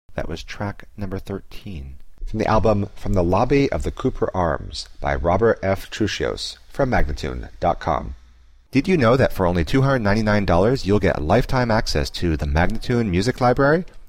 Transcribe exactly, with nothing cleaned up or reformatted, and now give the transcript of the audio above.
That was track number thirteen. From the album From the Lobby of the Cooper Arms by Robert F. Trucios from Magnatune dot com. Did you know that for only two hundred ninety-nine dollars you'll get lifetime access to the Magnatune Music Library?